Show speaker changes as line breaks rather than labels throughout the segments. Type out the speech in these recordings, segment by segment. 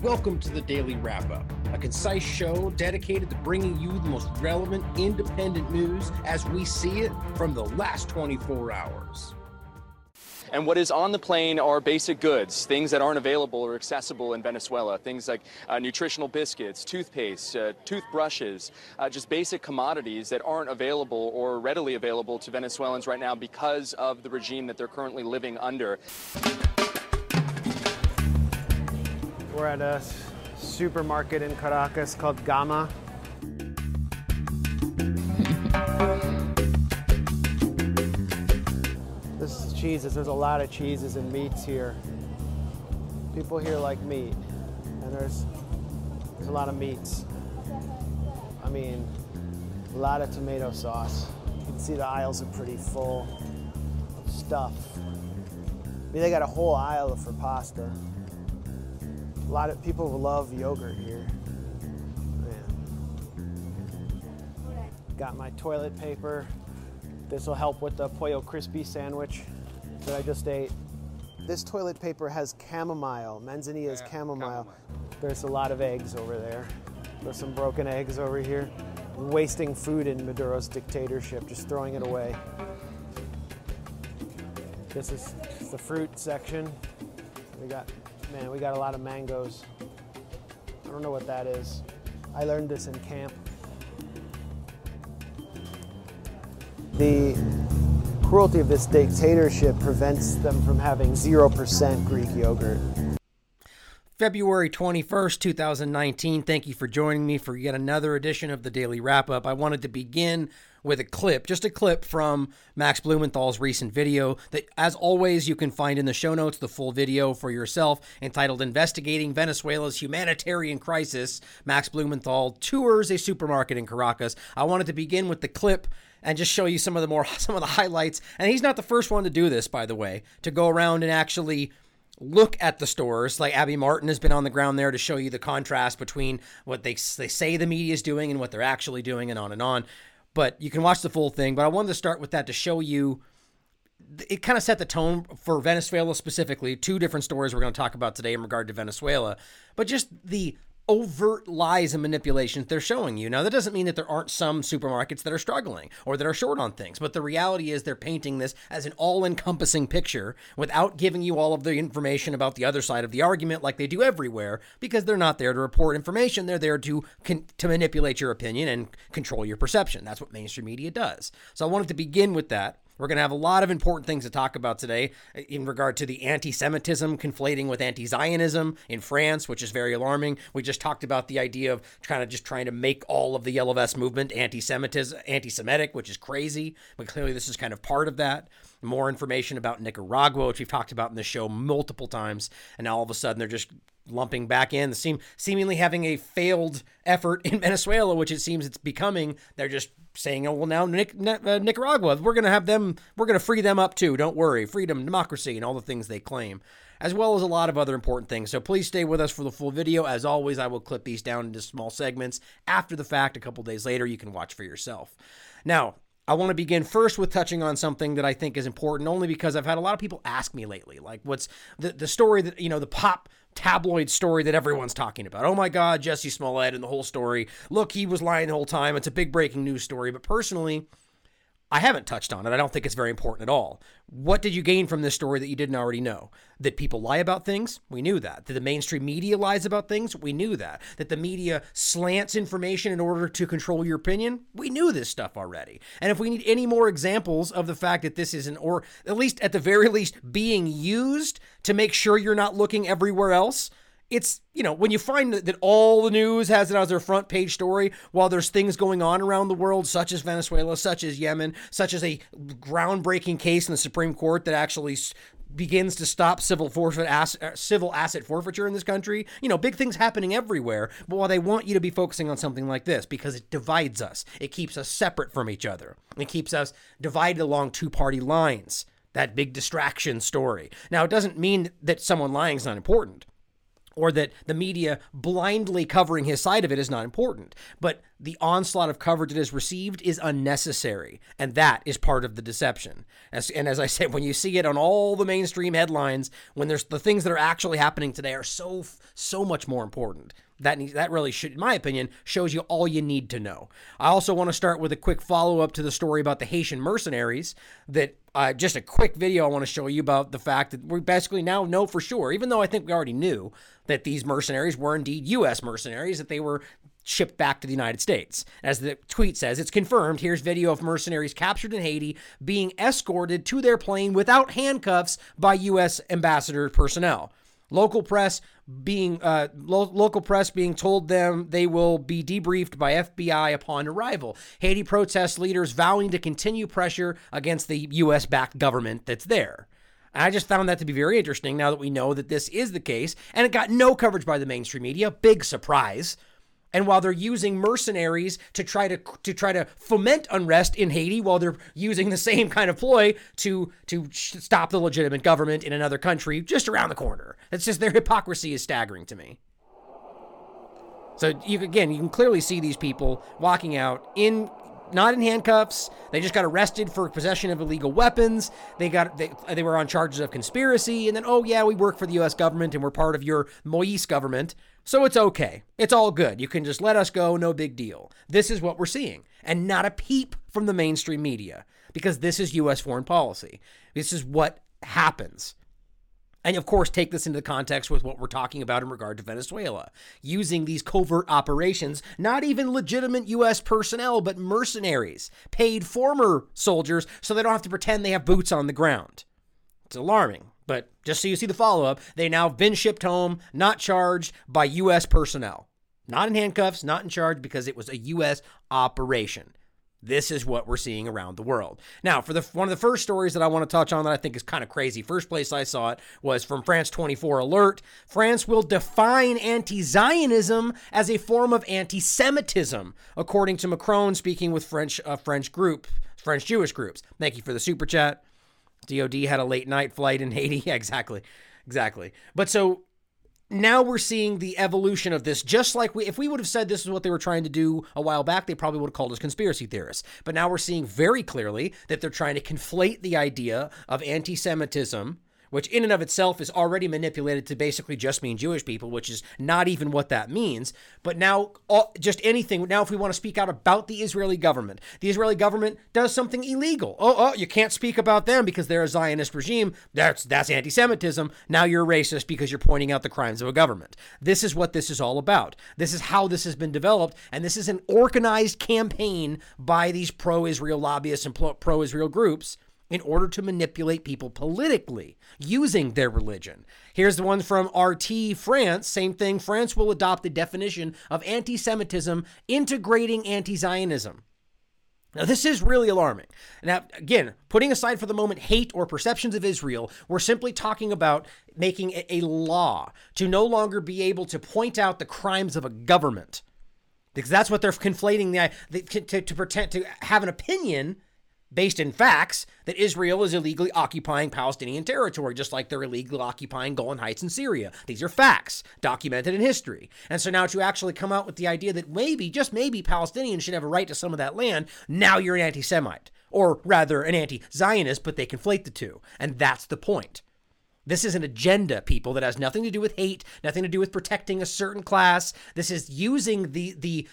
Welcome to the Daily Wrap-Up, a concise show dedicated to bringing you the most relevant independent news as we see it from the last 24 hours.
And what is on the plane are basic goods, things that aren't available or accessible in Venezuela, things like nutritional biscuits, toothpaste, toothbrushes, just basic commodities that aren't available or readily available to Venezuelans right now because of the regime that they're currently living under.
We're at a supermarket in Caracas called Gama. This is cheeses. There's a lot of cheeses and meats here. People here like meat, and there's a lot of meats. I mean, a lot of tomato sauce. You can see the aisles are pretty full of stuff. I mean, they got a whole aisle for pasta. A lot of people love yogurt here. Man. Got my toilet paper. This will help with the Pollo Crispy sandwich that I just ate. This toilet paper has chamomile, Manzanilla's chamomile. There's a lot of eggs over there. There's some broken eggs over here. Wasting food in Maduro's dictatorship, just throwing it away. This is the fruit section. We got a lot of mangoes. I don't know what that is. I learned this in camp. The cruelty of this dictatorship prevents them from having 0% Greek yogurt.
February 21st, 2019. Thank you for joining me for yet another edition of the Daily Wrap-Up. I wanted to begin with a clip, just a clip from Max Blumenthal's recent video that, as always, you can find in the show notes, the full video for yourself, entitled Investigating Venezuela's Humanitarian Crisis. Max Blumenthal tours a supermarket in Caracas. I wanted to begin with the clip and just show you some of the highlights. And he's not the first one to do this, by the way, to go around and actually look at the stores. Like Abby Martin has been on the ground there to show you the contrast between what they say the media is doing and what they're actually doing, and on and on. But you can watch the full thing. But I wanted to start with that to show you, it kind of set the tone for Venezuela specifically. Two different stories we're going to talk about today in regard to Venezuela, but just the overt lies and manipulations they're showing you. Now, that doesn't mean that there aren't some supermarkets that are struggling or that are short on things, but the reality is they're painting this as an all-encompassing picture without giving you all of the information about the other side of the argument like they do everywhere, because they're not there to report information. They're there to manipulate your opinion and control your perception. That's what mainstream media does. So I wanted to begin with that. We're going to have a lot of important things to talk about today in regard to the anti-Semitism conflating with anti-Zionism in France, which is very alarming. We just talked about the idea of kind of just trying to make all of the Yellow Vest movement anti-Semitic, which is crazy. But clearly this is kind of part of that. More information about Nicaragua, which we've talked about in this show multiple times. And now all of a sudden they're just lumping back in, seemingly having a failed effort in Venezuela, which it seems it's becoming. They're just saying, oh, well, now Nicaragua, we're going to free them up too. Don't worry. Freedom, democracy, and all the things they claim, as well as a lot of other important things. So please stay with us for the full video. As always, I will clip these down into small segments. After the fact, a couple days later, you can watch for yourself. Now, I want to begin first with touching on something that I think is important, only because I've had a lot of people ask me lately, like what's the story that, the pop tabloid story that everyone's talking about. Oh my God, Jussie Smollett and the whole story. Look, he was lying the whole time. It's a big breaking news story. But personally, I haven't touched on it. I don't think it's very important at all. What did you gain from this story that you didn't already know? That people lie about things? We knew that. That the mainstream media lies about things? We knew that. That the media slants information in order to control your opinion? We knew this stuff already. And if we need any more examples of the fact that this isn't, or at least at the very least being used to make sure you're not looking everywhere else, it's, when you find that all the news has it as their front page story, while there's things going on around the world, such as Venezuela, such as Yemen, such as a groundbreaking case in the Supreme Court that actually begins to stop civil asset forfeiture in this country. Big things happening everywhere. But while they want you to be focusing on something like this, because it divides us, it keeps us separate from each other. It keeps us divided along two-party lines. That big distraction story. Now, it doesn't mean that someone lying is not important, or that the media blindly covering his side of it is not important. But the onslaught of coverage it has received is unnecessary, and that is part of the deception. And as I said, when you see it on all the mainstream headlines, when there's the things that are actually happening today are so much more important. That really should, in my opinion, shows you all you need to know. I also want to start with a quick follow-up to the story about the Haitian mercenaries. That just a quick video I want to show you about the fact that we basically now know for sure, even though I think we already knew that these mercenaries were indeed U.S. mercenaries, that they were shipped back to the United States. As the tweet says, it's confirmed. Here's video of mercenaries captured in Haiti being escorted to their plane without handcuffs by U.S. ambassador personnel. Local press being told them they will be debriefed by FBI upon arrival. Haiti protest leaders vowing to continue pressure against the U.S.-backed government that's there. I just found that to be very interesting now that we know that this is the case, and it got no coverage by the mainstream media. Big surprise. And while they're using mercenaries to try to foment unrest in Haiti, while they're using the same kind of ploy to stop the legitimate government in another country just around the corner. It's just their hypocrisy is staggering to me. So you can clearly see these people walking out not in handcuffs. They just got arrested for possession of illegal weapons. They were on charges of conspiracy, and then, oh yeah, we work for the U.S. government and we're part of your Moïse government, so it's okay. It's all good. You can just let us go, no big deal. This is what we're seeing, and not a peep from the mainstream media, because this is U.S. foreign policy. This is what happens. And of course, take this into the context with what we're talking about in regard to Venezuela. Using these covert operations, not even legitimate U.S. personnel, but mercenaries, paid former soldiers, so they don't have to pretend they have boots on the ground. It's alarming, but just so you see the follow-up, they now have been shipped home, not charged by U.S. personnel. Not in handcuffs, not in charge, because it was a U.S. operation. This is what we're seeing around the world. Now, for one of the first stories that I want to touch on that I think is kind of crazy, first place I saw it was from France 24 Alert. France will define anti-Zionism as a form of anti-Semitism, according to Macron speaking with French Jewish groups. Thank you for the super chat. DOD had a late night flight in Haiti. Yeah, exactly. But so now we're seeing the evolution of this, just like if we would have said this is what they were trying to do a while back, they probably would have called us conspiracy theorists. But now we're seeing very clearly that they're trying to conflate the idea of anti-Semitism, which in and of itself is already manipulated to basically just mean Jewish people, which is not even what that means. But now, just anything, now if we want to speak out about the Israeli government does something illegal. Oh, you can't speak about them because they're a Zionist regime. That's anti-Semitism. Now you're racist because you're pointing out the crimes of a government. This is what this is all about. This is how this has been developed, and this is an organized campaign by these pro-Israel lobbyists and pro-Israel groups in order to manipulate people politically using their religion. Here's the one from RT France. Same thing. France will adopt the definition of anti-Semitism, integrating anti-Zionism. Now, this is really alarming. Now, again, putting aside for the moment hate or perceptions of Israel, we're simply talking about making it a law to no longer be able to point out the crimes of a government. Because that's what they're conflating, to pretend to have an opinion based in facts that Israel is illegally occupying Palestinian territory, just like they're illegally occupying Golan Heights in Syria. These are facts documented in history. And so now to actually come out with the idea that maybe, just maybe, Palestinians should have a right to some of that land, now you're an anti-Semite, or rather an anti-Zionist, but they conflate the two. And that's the point. This is an agenda, people, that has nothing to do with hate, nothing to do with protecting a certain class. This is using the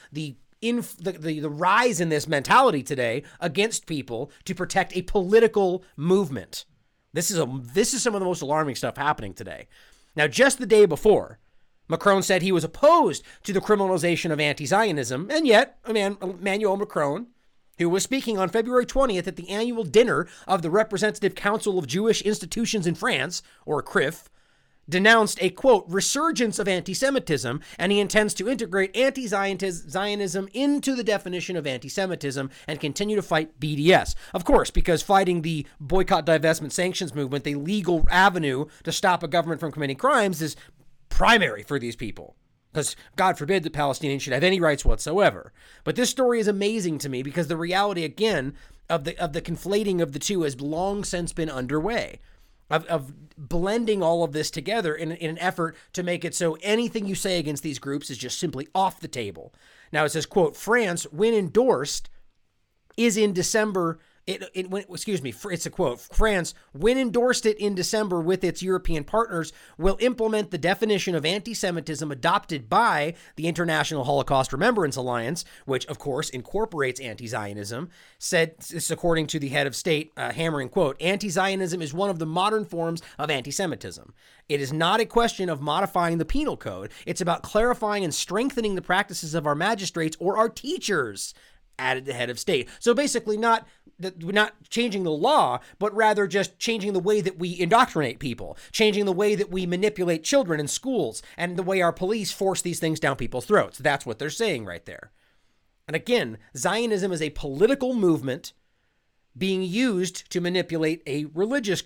rise in this mentality today against people to protect a political movement. This is some of the most alarming stuff happening today. Now, just the day before, Macron said he was opposed to the criminalization of anti-Zionism, and yet Emmanuel Macron, who was speaking on February 20th at the annual dinner of the Representative Council of Jewish Institutions in France, or CRIF, denounced a, quote, resurgence of anti-Semitism, and he intends to integrate anti-Zionism into the definition of anti-Semitism and continue to fight BDS. Of course, because fighting the boycott, divestment, sanctions movement, the legal avenue to stop a government from committing crimes, is primary for these people. Because God forbid that Palestinians should have any rights whatsoever. But this story is amazing to me because the reality, again, of the conflating of the two has long since been underway. of blending all of this together in an effort to make it so anything you say against these groups is just simply off the table. Now it says, quote, France, when endorsed, is in December. It's a quote. France, when endorsed it in December with its European partners, will implement the definition of anti-Semitism adopted by the International Holocaust Remembrance Alliance, which, of course, incorporates anti-Zionism. Said this according to the head of state, hammering, quote, anti-Zionism is one of the modern forms of anti-Semitism. It is not a question of modifying the penal code. It's about clarifying and strengthening the practices of our magistrates or our teachers, added the head of state. So basically not changing the law, but rather just changing the way that we indoctrinate people, changing the way that we manipulate children in schools, and the way our police force these things down people's throats. That's what they're saying right there. And again, Zionism is a political movement being used to manipulate in a religious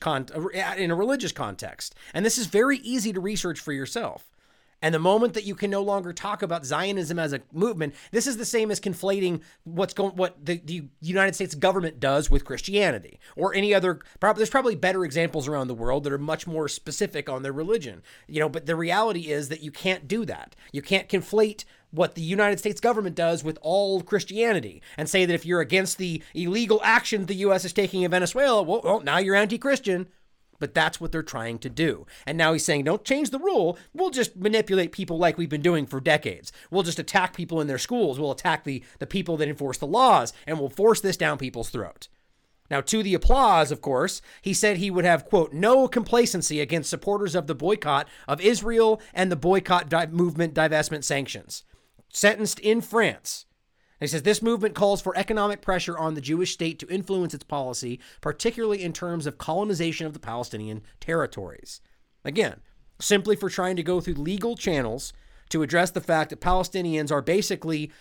context. And this is very easy to research for yourself. And the moment that you can no longer talk about Zionism as a movement, this is the same as conflating what the United States government does with Christianity or any other. There's probably better examples around the world that are much more specific on their religion, but the reality is that you can't do that. You can't conflate what the United States government does with all Christianity and say that if you're against the illegal action the U.S. is taking in Venezuela, well, now you're anti-Christian. But that's what they're trying to do. And now he's saying, don't change the rule. We'll just manipulate people like we've been doing for decades. We'll just attack people in their schools. We'll attack the people that enforce the laws, and we'll force this down people's throat. Now, to the applause, of course, he said he would have, quote, no complacency against supporters of the boycott of Israel and the boycott movement divestment sanctions. Sentenced in France. He says this movement calls for economic pressure on the Jewish state to influence its policy, particularly in terms of colonization of the Palestinian territories. Again, simply for trying to go through legal channels to address the fact that Palestinians are basically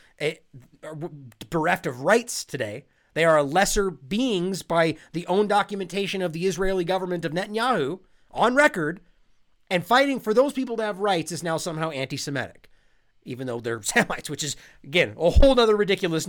bereft of rights today. They are lesser beings by the own documentation of the Israeli government of Netanyahu on record, and fighting for those people to have rights is now somehow anti-Semitic. Even though they're Semites, which is, again, a whole other ridiculous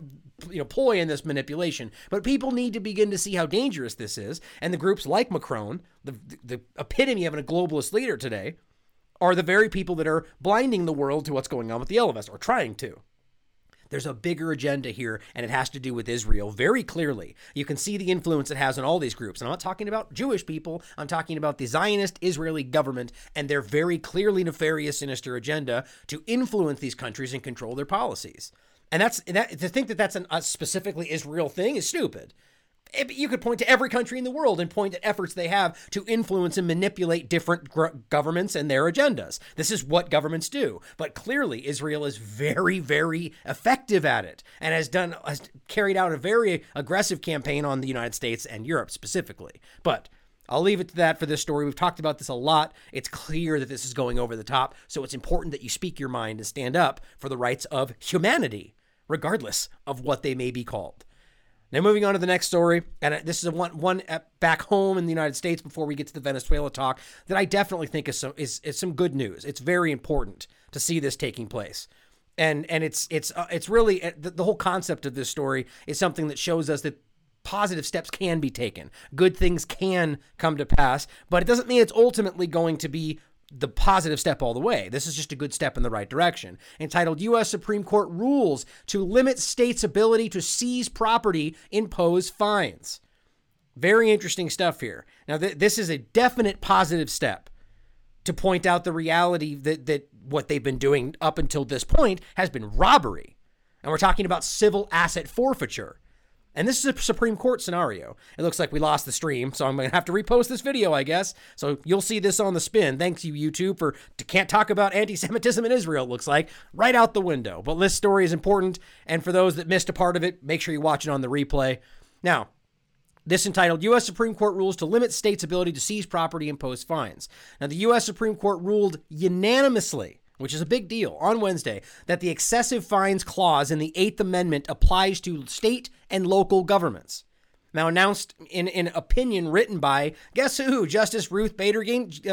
ploy in this manipulation. But people need to begin to see how dangerous this is. And the groups like Macron, the epitome of a globalist leader today, are the very people that are blinding the world to what's going on with the Elevest, or trying to. There's a bigger agenda here, and it has to do with Israel very clearly. You can see the influence it has on all these groups. And I'm not talking about Jewish people. I'm talking about the Zionist Israeli government and their very clearly nefarious, sinister agenda to influence these countries and control their policies. And to think that that's a specifically Israel thing is stupid. You could point to every country in the world and point at efforts they have to influence and manipulate different governments and their agendas. This is what governments do. But clearly, Israel is very, very effective at it and has carried out a very aggressive campaign on the United States and Europe specifically. But I'll leave it to that for this story. We've talked about this a lot. It's clear that this is going over the top. So it's important that you speak your mind and stand up for the rights of humanity, regardless of what they may be called. Now, moving on to the next story, and this is one back home in the United States before we get to the Venezuela talk that I definitely think is some good news. It's very important to see this taking place, and it's really the whole concept of this story is something that shows us that positive steps can be taken, good things can come to pass, but it doesn't mean it's ultimately going to be the positive step all the way. This is just a good step in the right direction. Entitled U.S. Supreme Court Rules to Limit States' Ability to Seize Property, Impose Fines. Very interesting stuff here. Now, this is a definite positive step to point out the reality that what they've been doing up until this point has been robbery. And we're talking about civil asset forfeiture. And this is a Supreme Court scenario. It looks like we lost the stream, so I'm going to have to repost this video, I guess. So you'll see this on the spin. Thanks, you YouTube, can't talk about anti-Semitism in Israel, it looks like. Right out the window. But this story is important, and for those that missed a part of it, make sure you watch it on the replay. Now, this entitled U.S. Supreme Court Rules to Limit States' Ability to Seize Property, Impose Fines. Now, the U.S. Supreme Court ruled unanimously, which is a big deal, on Wednesday, that the excessive fines clause in the Eighth Amendment applies to state and local governments. Now, announced in an opinion written by, guess who? Justice Ruth Bader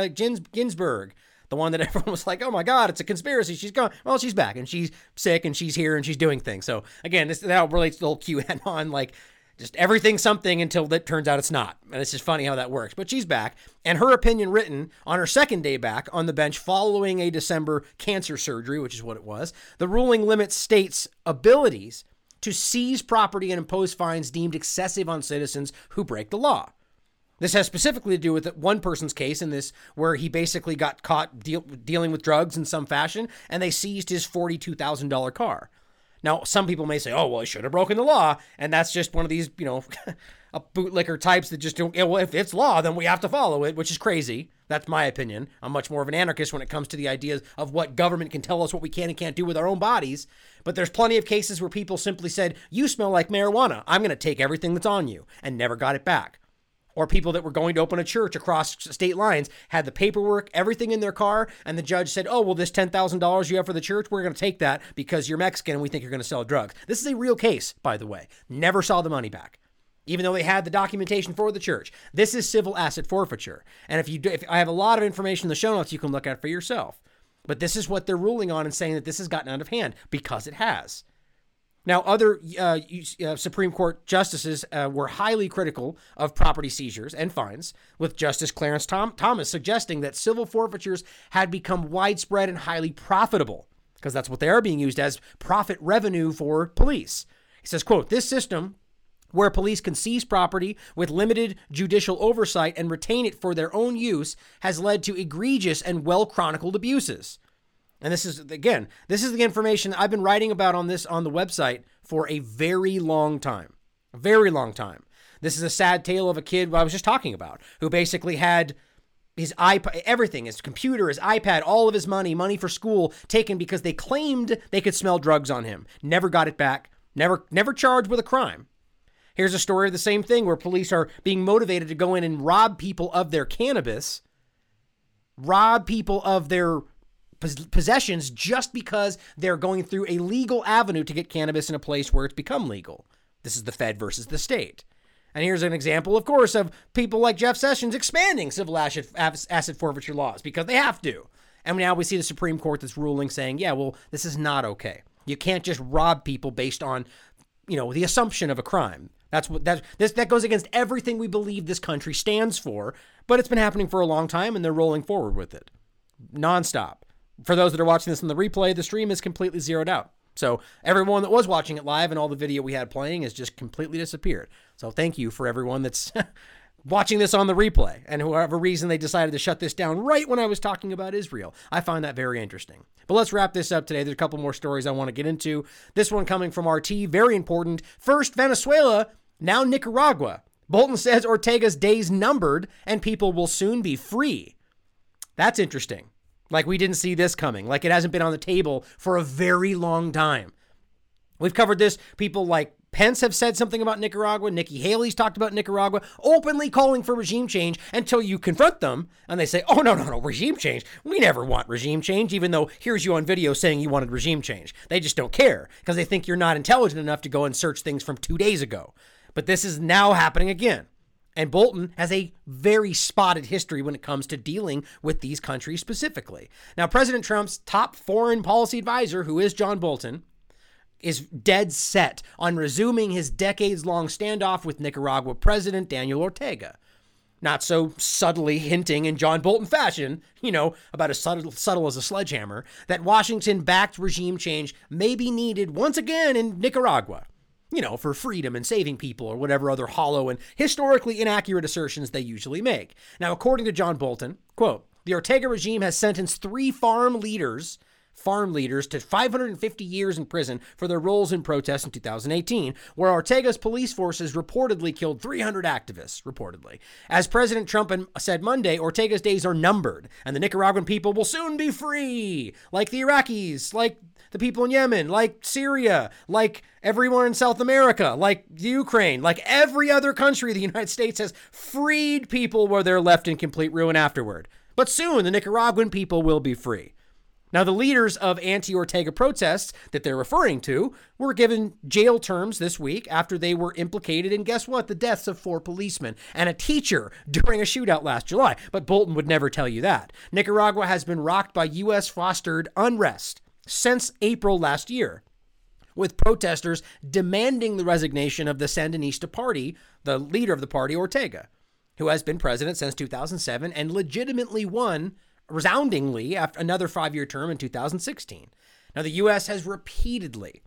Ginsburg, the one that everyone was like, oh my God, it's a conspiracy. She's gone. Well, she's back, and she's sick, and she's here, and she's doing things. So, again, that relates to the whole QAnon, Just everything something until it turns out it's not. And it's just funny how that works. But she's back, and her opinion written on her second day back on the bench following a December cancer surgery, which is what it was. The ruling limits states' abilities to seize property and impose fines deemed excessive on citizens who break the law. This has specifically to do with one person's case in this, where he basically got caught dealing with drugs in some fashion, and they seized his $42,000 car. Now, some people may say, oh, well, he should have broken the law. And that's just one of these, a bootlicker types that just don't, well, if it's law, then we have to follow it, which is crazy. That's my opinion. I'm much more of an anarchist when it comes to the ideas of what government can tell us what we can and can't do with our own bodies. But there's plenty of cases where people simply said, you smell like marijuana. I'm going to take everything that's on you, and never got it back. Or people that were going to open a church across state lines had the paperwork, everything in their car, and the judge said, oh, well, this $10,000 you have for the church, we're going to take that because you're Mexican and we think you're going to sell drugs. This is a real case, by the way. Never saw the money back, even though they had the documentation for the church. This is civil asset forfeiture. And if I have a lot of information in the show notes, you can look at it for yourself. But this is what they're ruling on and saying that this has gotten out of hand, because it has. Now, other Supreme Court justices were highly critical of property seizures and fines, with Justice Clarence Thomas suggesting that civil forfeitures had become widespread and highly profitable, because that's what they are being used as, profit revenue for police. He says, quote, this system, where police can seize property with limited judicial oversight and retain it for their own use, has led to egregious and well-chronicled abuses. And this is the information I've been writing about on the website for a very long time. A very long time. This is a sad tale of a kid I was just talking about, who basically had his iPad, everything, his computer, his iPad, all of his money for school taken because they claimed they could smell drugs on him. Never got it back. Never charged with a crime. Here's a story of the same thing, where police are being motivated to go in and rob people of their cannabis, rob people of their possessions just because they're going through a legal avenue to get cannabis in a place where it's become legal. This is the Fed versus the state. And here's an example, of course, of people like Jeff Sessions expanding civil asset forfeiture laws because they have to. And now we see the Supreme Court that's ruling saying, yeah, well, this is not okay. You can't just rob people based on, the assumption of a crime. That goes against everything we believe this country stands for, but it's been happening for a long time, and they're rolling forward with it nonstop. For those that are watching this on the replay, the stream is completely zeroed out. So everyone that was watching it live and all the video we had playing has just completely disappeared. So thank you for everyone that's watching this on the replay, and whoever reason they decided to shut this down right when I was talking about Israel. I find that very interesting. But let's wrap this up today. There's a couple more stories I want to get into. This one coming from RT, very important. First, Venezuela, now Nicaragua. Bolton says Ortega's days numbered and people will soon be free. That's interesting. Like, we didn't see this coming. Like, it hasn't been on the table for a very long time. We've covered this. People like Pence have said something about Nicaragua. Nikki Haley's talked about Nicaragua, openly calling for regime change, until you confront them and they say, oh, no, regime change. We never want regime change, even though here's you on video saying you wanted regime change. They just don't care because they think you're not intelligent enough to go and search things from 2 days ago. But this is now happening again. And Bolton has a very spotted history when it comes to dealing with these countries specifically. Now, President Trump's top foreign policy advisor, who is John Bolton, is dead set on resuming his decades-long standoff with Nicaragua President Daniel Ortega. Not so subtly hinting in John Bolton fashion, about as subtle as a sledgehammer, that Washington-backed regime change may be needed once again in Nicaragua. For freedom and saving people, or whatever other hollow and historically inaccurate assertions they usually make. Now, according to John Bolton, quote, the Ortega regime has sentenced 3 farm leaders to 550 years in prison for their roles in protests in 2018, where Ortega's police forces reportedly killed 300 activists, reportedly. As President Trump said Monday, Ortega's days are numbered, and the Nicaraguan people will soon be free, like the Iraqis, like the people in Yemen, like Syria, like everyone in South America, like Ukraine, like every other country the United States has freed people where they're left in complete ruin afterward. But soon the Nicaraguan people will be free. Now, the leaders of anti-Ortega protests that they're referring to were given jail terms this week after they were implicated in, guess what, the deaths of 4 policemen and a teacher during a shootout last July. But Bolton would never tell you that. Nicaragua has been rocked by U.S.-fostered unrest since April last year. with protesters demanding the resignation of the Sandinista party, the leader of the party, Ortega, who has been president since 2007 and legitimately won resoundingly after another 5-year term in 2016. Now, the U.S. has repeatedly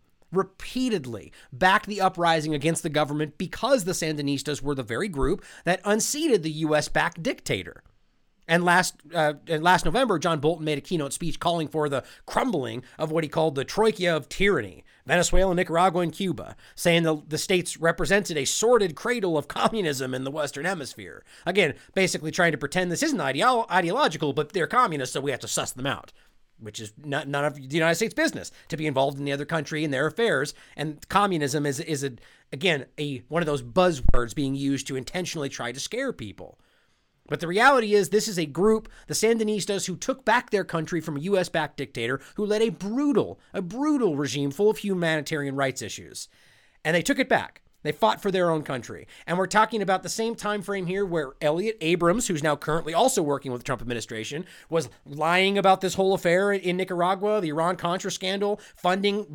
backed the uprising against the government because the Sandinistas were the very group that unseated the U.S.-backed dictator. And last November, John Bolton made a keynote speech calling for the crumbling of what he called the troika of tyranny, Venezuela, Nicaragua, and Cuba, saying the states represented a sordid cradle of communism in the Western Hemisphere. Again, basically trying to pretend this isn't ideological, but they're communists, so we have to suss them out, which is none of the United States' business to be involved in the other country and their affairs. And communism is one of those buzzwords being used to intentionally try to scare people. But the reality is this is a group, the Sandinistas, who took back their country from a U.S.-backed dictator who led a brutal regime full of humanitarian rights issues. And they took it back. They fought for their own country. And we're talking about the same time frame here where Elliot Abrams, who's now currently also working with the Trump administration, was lying about this whole affair in Nicaragua, the Iran-Contra scandal, funding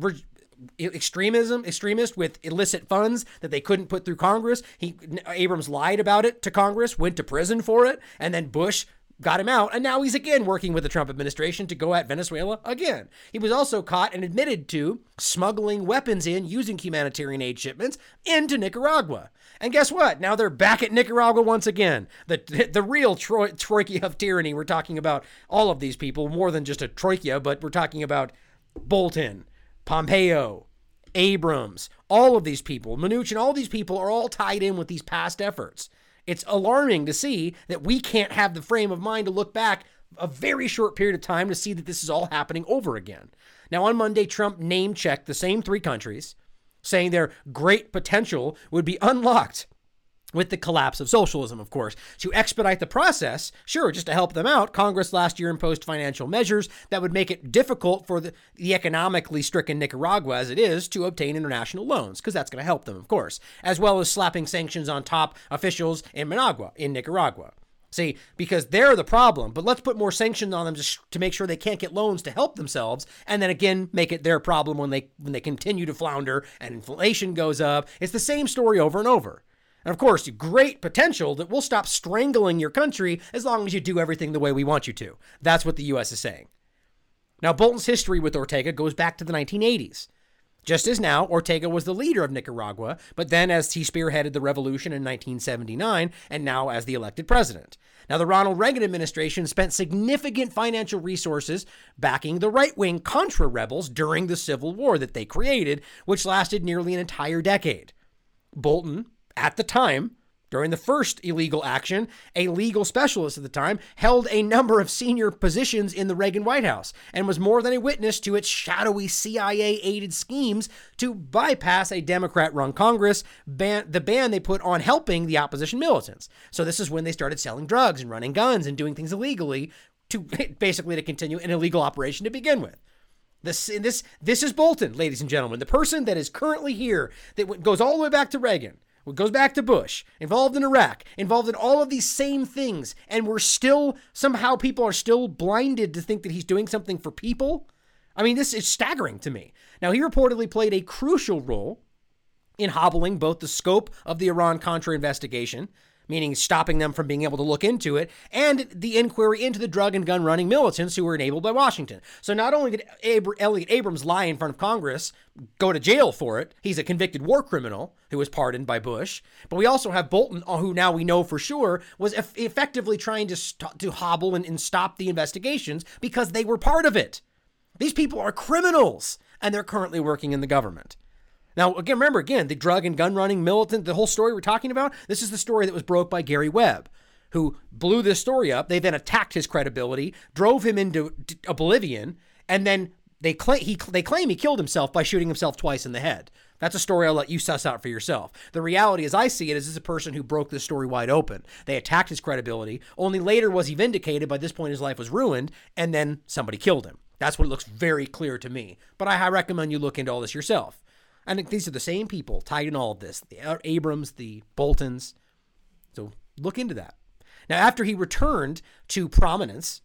extremists with illicit funds that they couldn't put through Congress. Abrams lied about it to Congress, went to prison for it, and then Bush got him out, and now he's again working with the Trump administration to go at Venezuela again. He was also caught and admitted to smuggling weapons using humanitarian aid shipments into Nicaragua. And guess what? Now they're back at Nicaragua once again. The real troika of tyranny. We're talking about all of these people, more than just a troika, but we're talking about Bolton, Pompeo, Abrams, all of these people, Mnuchin, all these people are all tied in with these past efforts. It's alarming to see that we can't have the frame of mind to look back a very short period of time to see that this is all happening over again. Now, on Monday, Trump name-checked the same 3 countries, saying their great potential would be unlocked with the collapse of socialism, of course. To expedite the process, sure, just to help them out, Congress last year imposed financial measures that would make it difficult for the economically stricken Nicaragua, as it is, to obtain international loans, because that's going to help them, of course, as well as slapping sanctions on top officials in Nicaragua. See, because they're the problem, but let's put more sanctions on them just to make sure they can't get loans to help themselves, and then again, make it their problem when they continue to flounder and inflation goes up. It's the same story over and over. And of course, great potential that we'll stop strangling your country as long as you do everything the way we want you to. That's what the U.S. is saying. Now, Bolton's history with Ortega goes back to the 1980s. Just as now, Ortega was the leader of Nicaragua, but then as he spearheaded the revolution in 1979, and now as the elected president. Now, the Ronald Reagan administration spent significant financial resources backing the right-wing Contra rebels during the Civil War that they created, which lasted nearly an entire decade. Bolton, at the time, during the first illegal action, a legal specialist at the time, held a number of senior positions in the Reagan White House and was more than a witness to its shadowy CIA-aided schemes to bypass a Democrat-run Congress, the ban they put on helping the opposition militants. So this is when they started selling drugs and running guns and doing things illegally to continue an illegal operation to begin with. This is Bolton, ladies and gentlemen, the person that is currently here, that goes all the way back to Reagan, it goes back to Bush, involved in Iraq, involved in all of these same things, and somehow people are still blinded to think that he's doing something for people. I mean, this is staggering to me. Now, he reportedly played a crucial role in hobbling both the scope of the Iran-Contra investigation, meaning stopping them from being able to look into it, and the inquiry into the drug and gun running militants who were enabled by Washington. So not only did Elliot Abrams lie in front of Congress, go to jail for it, he's a convicted war criminal who was pardoned by Bush, but we also have Bolton, who now we know for sure was effectively trying to hobble and stop the investigations because they were part of it. These people are criminals, and they're currently working in the government. Now, remember, the drug and gun running militant, the whole story we're talking about, this is the story that was broke by Gary Webb, who blew this story up. They then attacked his credibility, drove him into oblivion, and then they claim he killed himself by shooting himself twice in the head. That's a story I'll let you suss out for yourself. The reality, as I see it, is this is a person who broke this story wide open. They attacked his credibility. Only later was he vindicated. By this point, his life was ruined, and then somebody killed him. That's what looks very clear to me. But I recommend you look into all this yourself. I think these are the same people tied in all of this, the Abrams, the Boltons. So look into that. Now, after he returned to prominence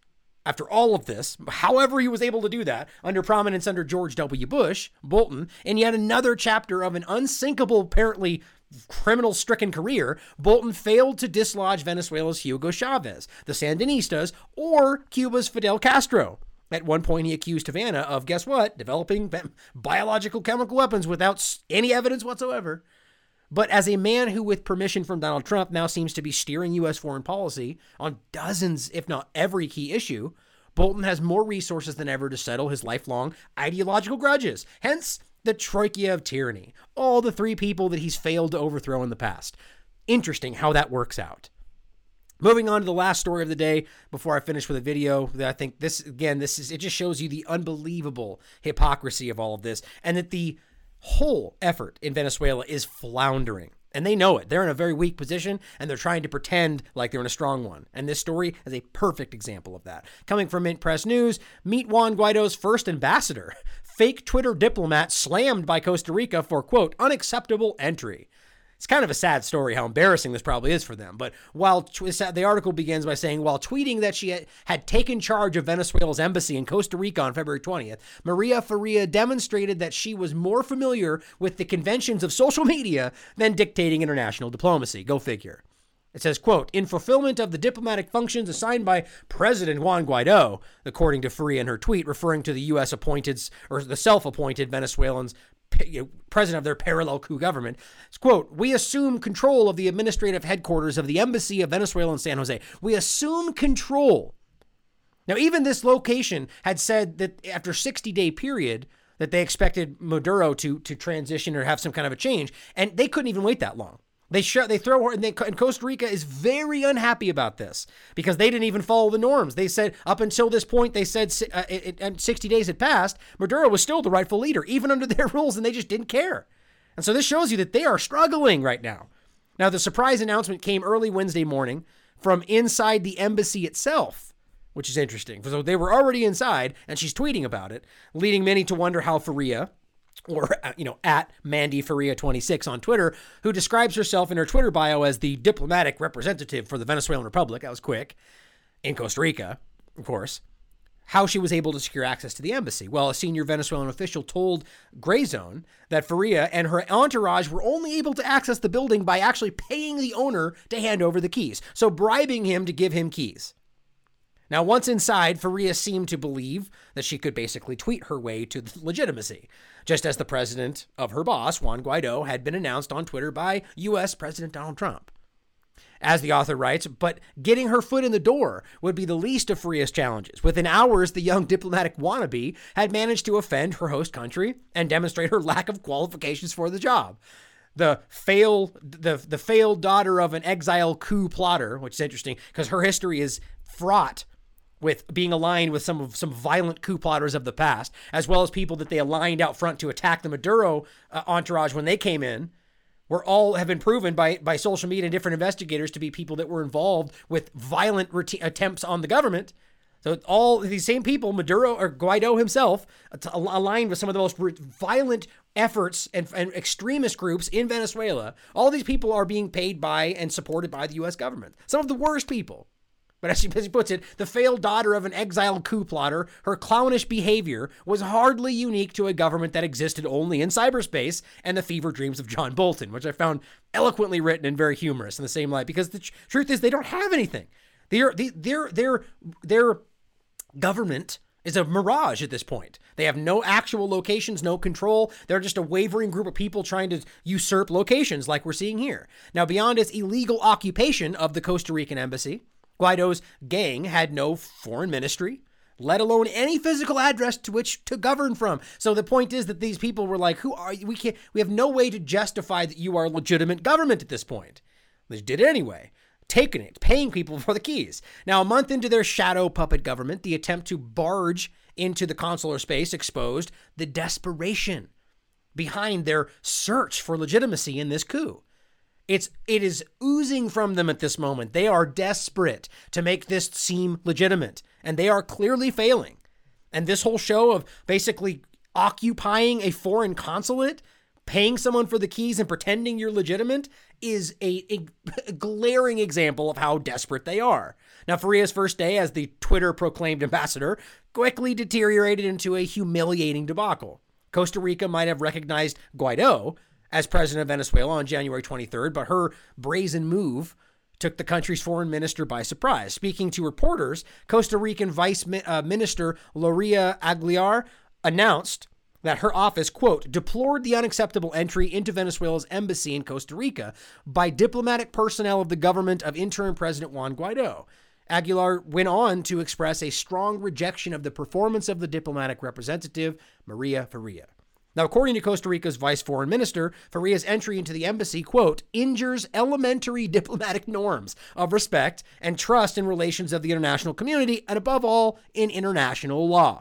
After all of this, however he was able to do that, under prominence under George W. Bush, Bolton, in yet another chapter of an unsinkable, apparently criminal-stricken career, Bolton failed to dislodge Venezuela's Hugo Chavez, the Sandinistas, or Cuba's Fidel Castro. At one point, he accused Havana of, guess what, developing biological chemical weapons without any evidence whatsoever. But as a man who, with permission from Donald Trump, now seems to be steering U.S. foreign policy on dozens, if not every key issue, Bolton has more resources than ever to settle his lifelong ideological grudges. Hence, the troika of tyranny, all the three people that he's failed to overthrow in the past. Interesting how that works out. Moving on to the last story of the day before I finish with a video, that I think it just shows you the unbelievable hypocrisy of all of this, and that the whole effort in Venezuela is floundering. And they know it. They're in a very weak position, and they're trying to pretend like they're in a strong one. And this story is a perfect example of that. Coming from Mint Press News, meet Juan Guaido's first ambassador. Fake Twitter diplomat slammed by Costa Rica for, quote, unacceptable entry. It's kind of a sad story how embarrassing this probably is for them. But the article begins by saying, while tweeting that she had taken charge of Venezuela's embassy in Costa Rica on February 20th, Maria Faria demonstrated that she was more familiar with the conventions of social media than dictating international diplomacy. Go figure. It says, quote, in fulfillment of the diplomatic functions assigned by President Juan Guaido, according to Faria in her tweet, referring to the U.S. appointed or the self-appointed Venezuelans president of their parallel coup government. It's, quote, we assume control of the administrative headquarters of the Embassy of Venezuela in San Jose. We assume control. Now, even this location had said that after a 60-day period that they expected Maduro to transition or have some kind of a change, and they couldn't even wait that long. They throw her, and Costa Rica is very unhappy about this because they didn't even follow the norms. They said up until this point, they said 60 days had passed. Maduro was still the rightful leader, even under their rules, and they just didn't care. And so this shows you that they are struggling right now. Now, the surprise announcement came early Wednesday morning from inside the embassy itself, which is interesting. So they were already inside, and she's tweeting about it, leading many to wonder how Faria, or, at Mandy Faria 26 on Twitter, who describes herself in her Twitter bio as the diplomatic representative for the Venezuelan Republic, that was quick, in Costa Rica, of course, how she was able to secure access to the embassy. Well, a senior Venezuelan official told Gray Zone that Faria and her entourage were only able to access the building by actually paying the owner to hand over the keys, so bribing him to give him keys. Now, once inside, Faria seemed to believe that she could basically tweet her way to legitimacy, just as the president of her boss, Juan Guaido, had been announced on Twitter by U.S. President Donald Trump. As the author writes, but getting her foot in the door would be the least of Faria's challenges. Within hours, the young diplomatic wannabe had managed to offend her host country and demonstrate her lack of qualifications for the job. The failed daughter of an exile coup plotter, which is interesting because her history is fraught with being aligned with some violent coup plotters of the past, as well as people that they aligned out front to attack the Maduro entourage when they came in, have been proven by social media and different investigators to be people that were involved with violent attempts on the government. So all these same people, Maduro or Guaido himself, aligned with some of the most violent efforts and extremist groups in Venezuela. All these people are being paid by and supported by the U.S. government. Some of the worst people. But as he puts it, the failed daughter of an exiled coup plotter, her clownish behavior was hardly unique to a government that existed only in cyberspace and the fever dreams of John Bolton, which I found eloquently written and very humorous in the same light, because the truth is they don't have anything. Their government is a mirage at this point. They have no actual locations, no control. They're just a wavering group of people trying to usurp locations like we're seeing here. Now, beyond its illegal occupation of the Costa Rican embassy, Guaido's gang had no foreign ministry, let alone any physical address to which to govern from. So the point is that these people were like, who are you? We have no way to justify that you are a legitimate government at this point. They did it anyway, taking it, paying people for the keys. Now, a month into their shadow puppet government, the attempt to barge into the consular space exposed the desperation behind their search for legitimacy in this coup. It is oozing from them at this moment. They are desperate to make this seem legitimate, and they are clearly failing. And this whole show of basically occupying a foreign consulate, paying someone for the keys and pretending you're legitimate, is a glaring example of how desperate they are. Now, Faria's first day as the Twitter-proclaimed ambassador quickly deteriorated into a humiliating debacle. Costa Rica might have recognized Guaido as president of Venezuela on January 23rd, but her brazen move took the country's foreign minister by surprise. Speaking to reporters, Costa Rican Vice Minister Loria Aguilar announced that her office, quote, deplored the unacceptable entry into Venezuela's embassy in Costa Rica by diplomatic personnel of the government of interim President Juan Guaido. Aguilar went on to express a strong rejection of the performance of the diplomatic representative, Maria Faria. Now, according to Costa Rica's vice foreign minister, Faria's entry into the embassy, quote, injures elementary diplomatic norms of respect and trust in relations of the international community, and above all, in international law.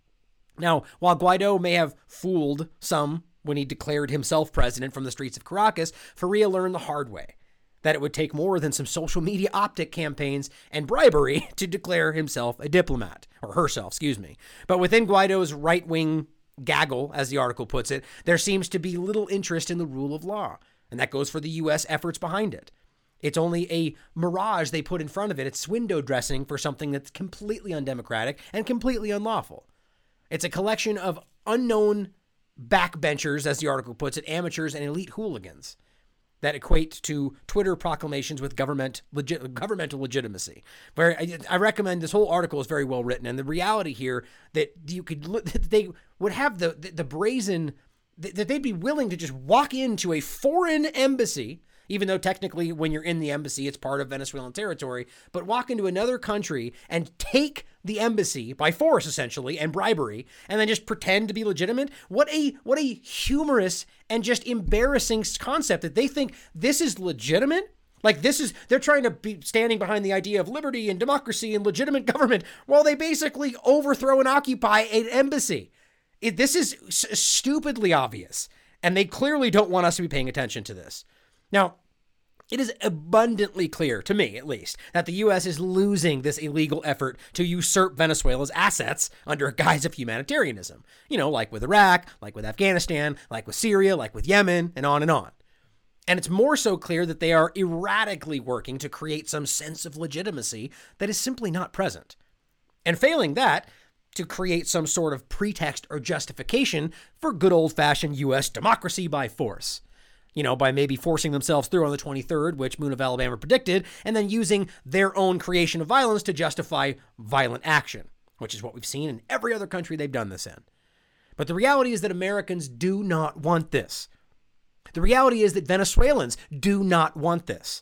Now, while Guaido may have fooled some when he declared himself president from the streets of Caracas, Faria learned the hard way that it would take more than some social media optic campaigns and bribery to declare himself a diplomat, or herself, excuse me. But within Guaido's right-wing gaggle, as the article puts it, there seems to be little interest in the rule of law, and that goes for the U.S. efforts behind it. It's only a mirage they put in front of it. It's window dressing for something that's completely undemocratic and completely unlawful. It's a collection of unknown backbenchers, as the article puts it, amateurs and elite hooligans that equate to Twitter proclamations with governmental legitimacy. Where I recommend this whole article is very well written, and the reality here that you could they would have the brazen that they'd be willing to just walk into a foreign embassy, even though technically when you're in the embassy, it's part of Venezuelan territory, but walk into another country and take the embassy by force, essentially, and bribery, and then just pretend to be legitimate. What a humorous and just embarrassing concept that they think this is legitimate. Like they're trying to be standing behind the idea of liberty and democracy and legitimate government while they basically overthrow and occupy an embassy. This is stupidly obvious, and they clearly don't want us to be paying attention to this. Now, it is abundantly clear, to me at least, that the U.S. is losing this illegal effort to usurp Venezuela's assets under a guise of humanitarianism. You know, like with Iraq, like with Afghanistan, like with Syria, like with Yemen, and on and on. And it's more so clear that they are erratically working to create some sense of legitimacy that is simply not present. And failing that, to create some sort of pretext or justification for good old-fashioned U.S. democracy by force. You know, by maybe forcing themselves through on the 23rd, which Moon of Alabama predicted, and then using their own creation of violence to justify violent action, which is what we've seen in every other country they've done this in. But the reality is that Americans do not want this. The reality is that Venezuelans do not want this.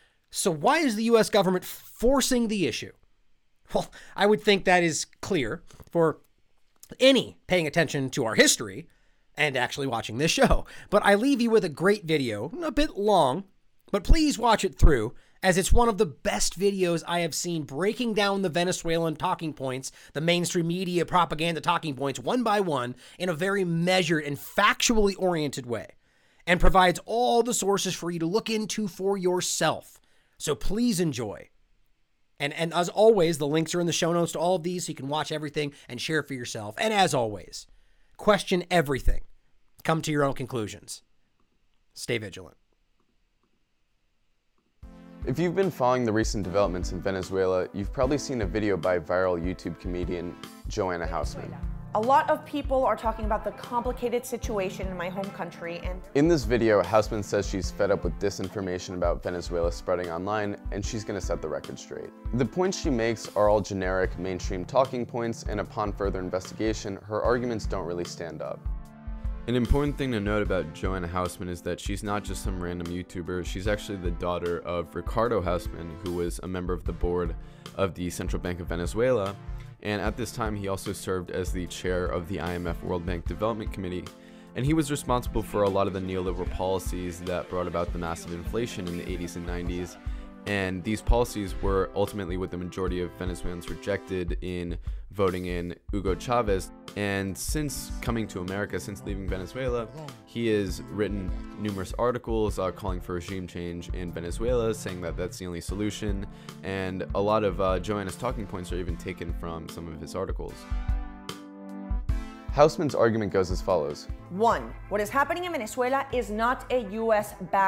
So why is the U.S. government forcing the issue? Well, I would think that is clear for any paying attention to our history and actually watching this show. But I leave you with a great video, a bit long, but please watch it through, as it's one of the best videos I have seen breaking down the Venezuelan talking points, the mainstream media propaganda talking points, one by one, in a very measured and factually oriented way, and provides all the sources for you to look into for yourself. So please enjoy. And as always, the links are in the show notes to all of these, so you can watch everything and share it for yourself. And as always, question everything. Come to your own conclusions. Stay vigilant.
If you've been following the recent developments in Venezuela, you've probably seen a video by viral YouTube comedian Joanna Hausman.
A lot of people are talking about the complicated situation in my home country, and
in this video, Hausman says she's fed up with disinformation about Venezuela spreading online, and she's gonna set the record straight. The points she makes are all generic mainstream talking points, and upon further investigation, her arguments don't really stand up. An important thing to note about Joanna Hausman is that she's not just some random YouTuber, she's actually the daughter of Ricardo Hausman, who was a member of the board of the Central Bank of Venezuela, and at this time he also served as the chair of the IMF World Bank Development Committee, and he was responsible for a lot of the neoliberal policies that brought about the massive inflation in the 80s and 90s, and these policies were ultimately what the majority of Venezuelans rejected in voting in Hugo Chavez. And since coming to America, since leaving Venezuela, he has written numerous articles calling for regime change in Venezuela, saying that that's the only solution, and a lot of Joanna's talking points are even taken from some of his articles. Hausman's argument goes as follows.
1. What is happening in Venezuela is not a U.S.-backed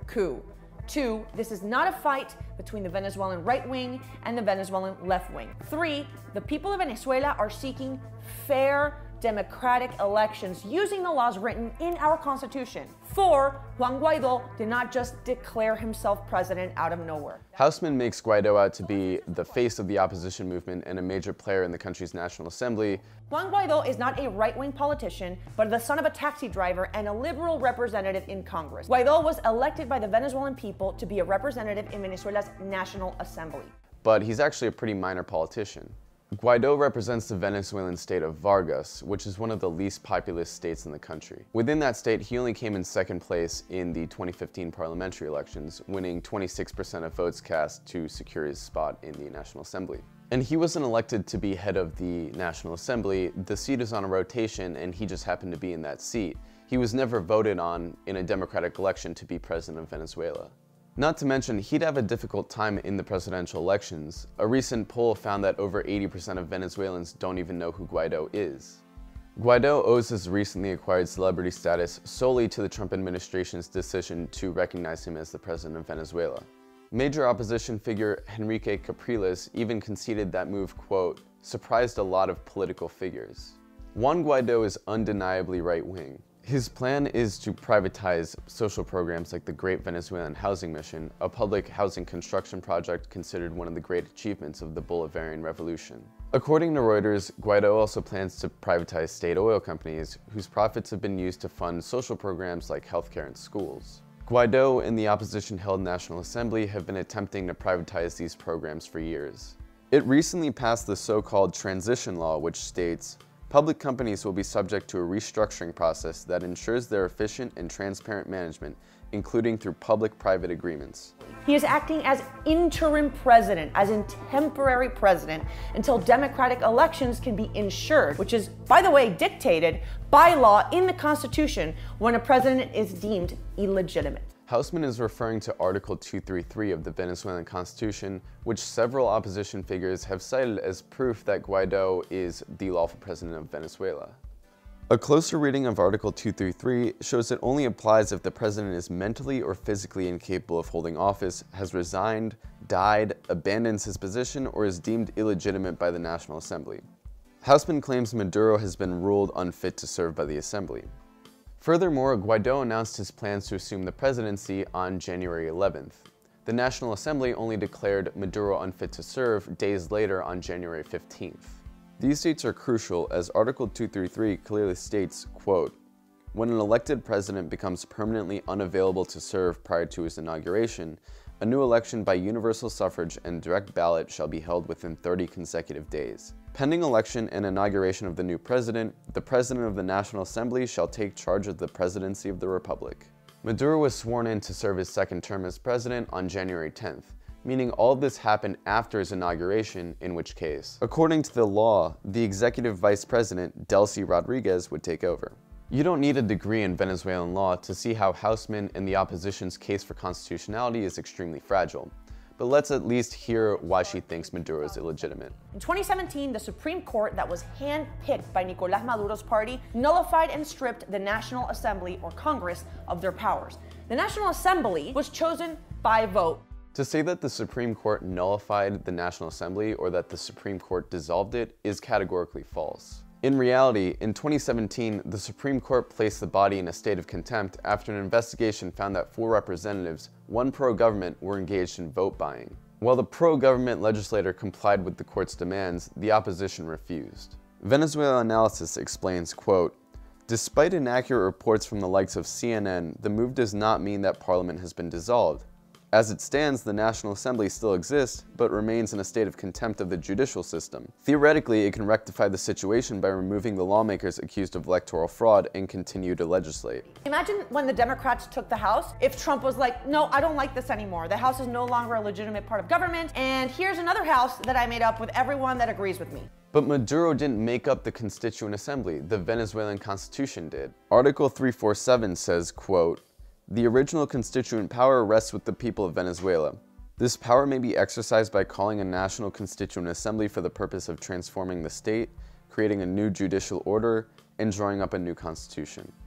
coup. 2, this is not a fight between the Venezuelan right wing and the Venezuelan left wing. 3, the people of Venezuela are seeking fair, democratic elections using the laws written in our Constitution. 4, Juan Guaido did not just declare himself president out of nowhere.
Houseman makes Guaido out to be the face of the opposition movement and a major player in the country's National Assembly.
Juan Guaido is not a right-wing politician, but the son of a taxi driver and a liberal representative in Congress. Guaido was elected by the Venezuelan people to be a representative in Venezuela's National Assembly.
But he's actually a pretty minor politician. Guaido represents the Venezuelan state of Vargas, which is one of the least populous states in the country. Within that state, he only came in second place in the 2015 parliamentary elections, winning 26% of votes cast to secure his spot in the National Assembly. And he wasn't elected to be head of the National Assembly. The seat is on a rotation, and he just happened to be in that seat. He was never voted on in a democratic election to be president of Venezuela. Not to mention, he'd have a difficult time in the presidential elections. A recent poll found that over 80% of Venezuelans don't even know who Guaido is. Guaido owes his recently acquired celebrity status solely to the Trump administration's decision to recognize him as the president of Venezuela. Major opposition figure Henrique Capriles even conceded that move, quote, surprised a lot of political figures. Juan Guaido is undeniably right-wing. His plan is to privatize social programs like the Great Venezuelan Housing Mission, a public housing construction project considered one of the great achievements of the Bolivarian Revolution. According to Reuters, Guaido also plans to privatize state oil companies, whose profits have been used to fund social programs like healthcare and schools. Guaido and the opposition-held National Assembly have been attempting to privatize these programs for years. It recently passed the so-called transition law, which states, public companies will be subject to a restructuring process that ensures their efficient and transparent management, including through public-private agreements.
He is acting as interim president, as in temporary president, until democratic elections can be ensured, which is, by the way, dictated by law in the Constitution when a president is deemed illegitimate.
Houseman is referring to Article 233 of the Venezuelan Constitution, which several opposition figures have cited as proof that Guaido is the lawful president of Venezuela. A closer reading of Article 233 shows it only applies if the president is mentally or physically incapable of holding office, has resigned, died, abandons his position, or is deemed illegitimate by the National Assembly. Houseman claims Maduro has been ruled unfit to serve by the Assembly. Furthermore, Guaido announced his plans to assume the presidency on January 11th. The National Assembly only declared Maduro unfit to serve days later on January 15th. These dates are crucial as Article 233 clearly states, quote, when an elected president becomes permanently unavailable to serve prior to his inauguration, a new election by universal suffrage and direct ballot shall be held within 30 consecutive days. Pending election and inauguration of the new president, the President of the National Assembly shall take charge of the presidency of the Republic. Maduro was sworn in to serve his second term as president on January 10th, meaning all of this happened after his inauguration, in which case, according to the law, the executive vice president, Delcy Rodriguez, would take over. You don't need a degree in Venezuelan law to see how Houseman and the opposition's case for constitutionality is extremely fragile. But let's at least hear why she thinks Maduro is illegitimate.
In 2017, the Supreme Court that was hand-picked by Nicolás Maduro's party nullified and stripped the National Assembly, or Congress, of their powers. The National Assembly was chosen by vote.
To say that the Supreme Court nullified the National Assembly or that the Supreme Court dissolved it is categorically false. In reality, in 2017, the Supreme Court placed the body in a state of contempt after an investigation found that 4 representatives, 1 pro-government, were engaged in vote buying. While the pro-government legislator complied with the court's demands, the opposition refused. Venezuela Analysis explains, quote, despite inaccurate reports from the likes of CNN, the move does not mean that Parliament has been dissolved. As it stands, the National Assembly still exists, but remains in a state of contempt of the judicial system. Theoretically, it can rectify the situation by removing the lawmakers accused of electoral fraud and continue to legislate.
Imagine when the Democrats took the House, if Trump was like, no, I don't like this anymore. The House is no longer a legitimate part of government, and here's another House that I made up with everyone that agrees with me.
But Maduro didn't make up the Constituent Assembly, the Venezuelan Constitution did. Article 347 says, quote, the original constituent power rests with the people of Venezuela. This power may be exercised by calling a national constituent assembly for the purpose of transforming the state, creating a new judicial order, and drawing up a new constitution.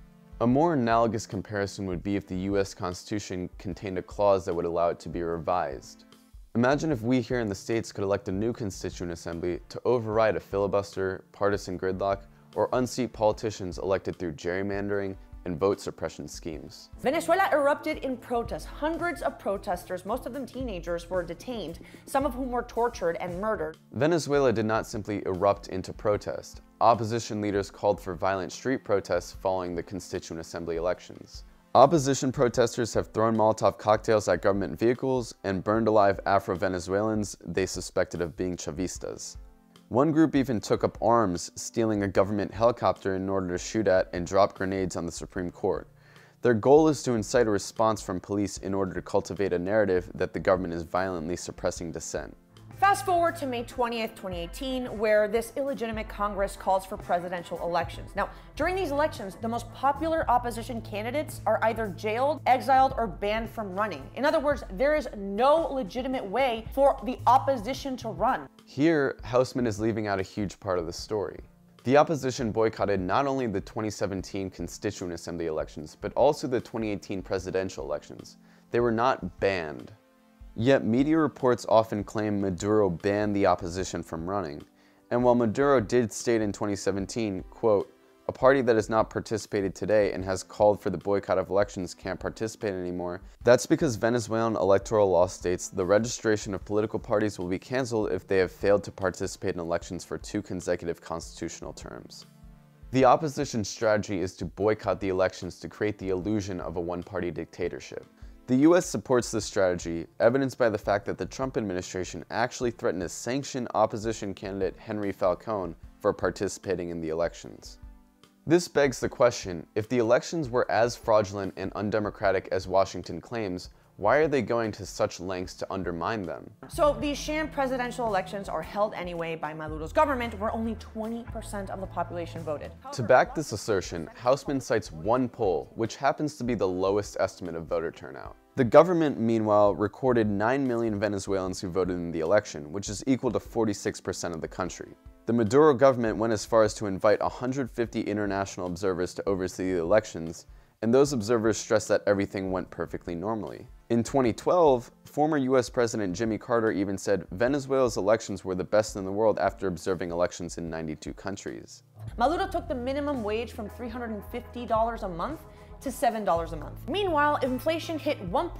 A more analogous comparison would be if the US Constitution contained a clause that would allow it to be revised. Imagine if we here in the States could elect a new Constituent Assembly to override a filibuster, partisan gridlock, or unseat politicians elected through gerrymandering and vote suppression schemes.
Venezuela erupted in protests. Hundreds of protesters, most of them teenagers, were detained, some of whom were tortured and murdered.
Venezuela did not simply erupt into protest. Opposition leaders called for violent street protests following the Constituent Assembly elections. Opposition protesters have thrown Molotov cocktails at government vehicles and burned alive Afro-Venezuelans they suspected of being Chavistas. One group even took up arms, stealing a government helicopter in order to shoot at and drop grenades on the Supreme Court. Their goal is to incite a response from police in order to cultivate a narrative that the government is violently suppressing dissent.
Fast forward to May 20th, 2018, where this illegitimate Congress calls for presidential elections. Now, during these elections, the most popular opposition candidates are either jailed, exiled, or banned from running. In other words, there is no legitimate way for the opposition to run.
Here, Hausman is leaving out a huge part of the story. The opposition boycotted not only the 2017 Constituent Assembly elections, but also the 2018 presidential elections. They were not banned. Yet media reports often claim Maduro banned the opposition from running. And while Maduro did state in 2017, quote, "A party that has not participated today and has called for the boycott of elections can't participate anymore," that's because Venezuelan electoral law states the registration of political parties will be canceled if they have failed to participate in elections for 2 consecutive constitutional terms. The opposition's strategy is to boycott the elections to create the illusion of a one-party dictatorship. The US supports this strategy, evidenced by the fact that the Trump administration actually threatened to sanction opposition candidate Henry Falcone for participating in the elections. This begs the question, if the elections were as fraudulent and undemocratic as Washington claims, why are they going to such lengths to undermine them?
So these sham presidential elections are held anyway by Maduro's government, where only 20% of the population voted.
To back this assertion, Hausman cites one poll, which happens to be the lowest estimate of voter turnout. The government, meanwhile, recorded 9 million Venezuelans who voted in the election, which is equal to 46% of the country. The Maduro government went as far as to invite 150 international observers to oversee the elections, and those observers stressed that everything went perfectly normally. In 2012, former US President Jimmy Carter even said Venezuela's elections were the best in the world after observing elections in 92 countries.
Maduro took the minimum wage from $350 a month to $7 a month. Meanwhile, inflation hit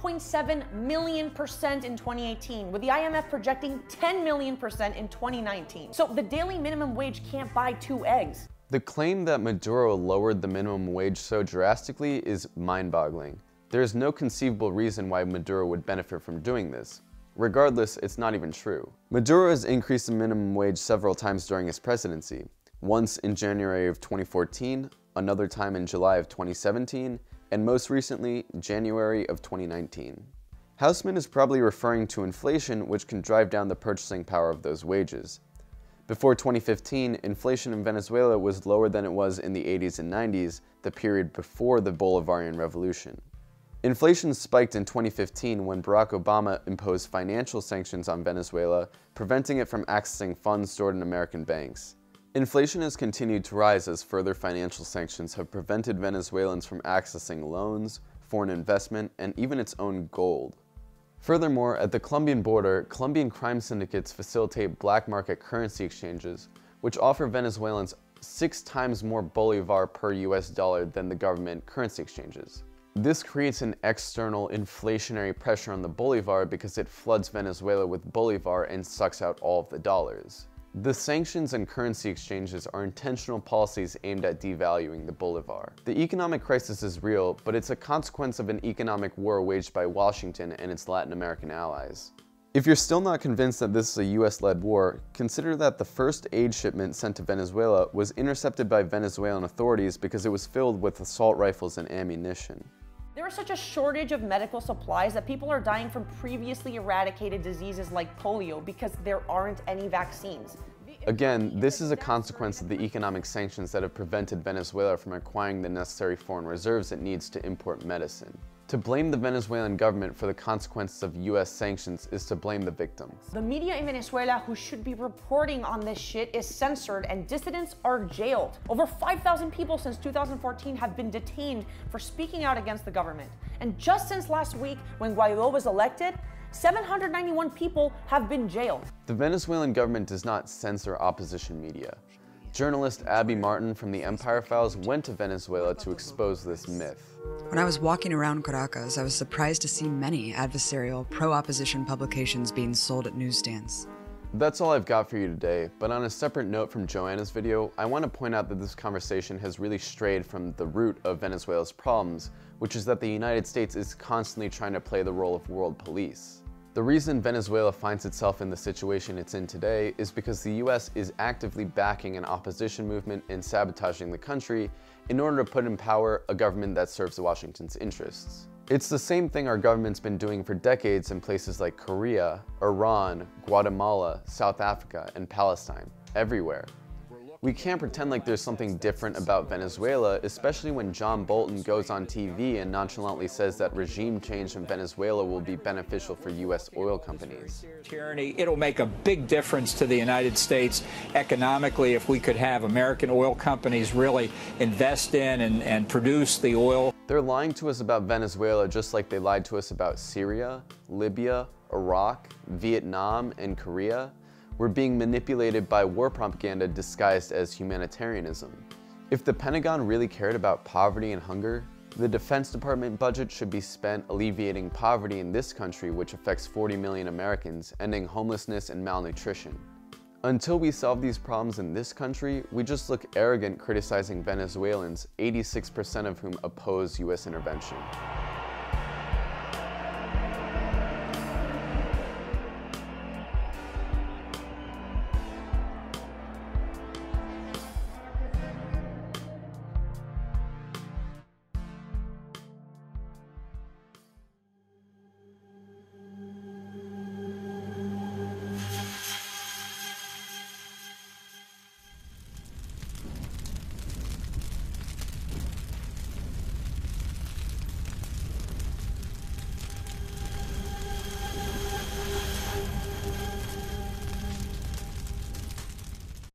1.7 million% in 2018, with the IMF projecting 10 million% in 2019. So the daily minimum wage can't buy 2 eggs.
The claim that Maduro lowered the minimum wage so drastically is mind-boggling. There is no conceivable reason why Maduro would benefit from doing this. Regardless, it's not even true. Maduro has increased the minimum wage several times during his presidency. Once in January of 2014, another time in July of 2017, and most recently, January of 2019. Hausman is probably referring to inflation, which can drive down the purchasing power of those wages. Before 2015, inflation in Venezuela was lower than it was in the 80s and 90s, the period before the Bolivarian Revolution. Inflation spiked in 2015 when Barack Obama imposed financial sanctions on Venezuela, preventing it from accessing funds stored in American banks. Inflation has continued to rise as further financial sanctions have prevented Venezuelans from accessing loans, foreign investment, and even its own gold. Furthermore, at the Colombian border, Colombian crime syndicates facilitate black market currency exchanges, which offer Venezuelans 6 times more bolivar per US dollar than the government currency exchanges. This creates an external inflationary pressure on the bolivar because it floods Venezuela with bolivar and sucks out all of the dollars. The sanctions and currency exchanges are intentional policies aimed at devaluing the bolivar. The economic crisis is real, but it's a consequence of an economic war waged by Washington and its Latin American allies. If you're still not convinced that this is a US-led war, consider that the first aid shipment sent to Venezuela was intercepted by Venezuelan authorities because it was filled with assault rifles and ammunition.
There is such a shortage of medical supplies that people are dying from previously eradicated diseases like polio because there aren't any vaccines.
Again, this is a consequence of the economic sanctions that have prevented Venezuela from acquiring the necessary foreign reserves it needs to import medicine. To blame the Venezuelan government for the consequences of US sanctions is to blame the victims.
The media in Venezuela who should be reporting on this shit is censored and dissidents are jailed. Over 5,000 people since 2014 have been detained for speaking out against the government. And just since last week, when Guaidó was elected, 791 people have been jailed.
The Venezuelan government does not censor opposition media. Journalist Abby Martin from the Empire Files went to Venezuela to expose this myth.
When I was walking around Caracas, I was surprised to see many adversarial, pro-opposition publications being sold at newsstands.
That's all I've got for you today, but on a separate note from Joanna's video, I want to point out that this conversation has really strayed from the root of Venezuela's problems, which is that the United States is constantly trying to play the role of world police. The reason Venezuela finds itself in the situation it's in today is because the US is actively backing an opposition movement and sabotaging the country in order to put in power a government that serves Washington's interests. It's the same thing our government's been doing for decades in places like Korea, Iran, Guatemala, South Africa, and Palestine, everywhere. We can't pretend like there's something different about Venezuela, especially when John Bolton goes on TV and nonchalantly says that regime change in Venezuela will be beneficial for US oil companies.
Tyranny, it'll make a big difference to the United States economically if we could have American oil companies really invest in and produce the oil.
They're lying to us about Venezuela just like they lied to us about Syria, Libya, Iraq, Vietnam, and Korea. We're being manipulated by war propaganda disguised as humanitarianism. If the Pentagon really cared about poverty and hunger, the Defense Department budget should be spent alleviating poverty in this country, which affects 40 million Americans, ending homelessness and malnutrition. Until we solve these problems in this country, we just look arrogant criticizing Venezuelans, 86% of whom oppose US intervention.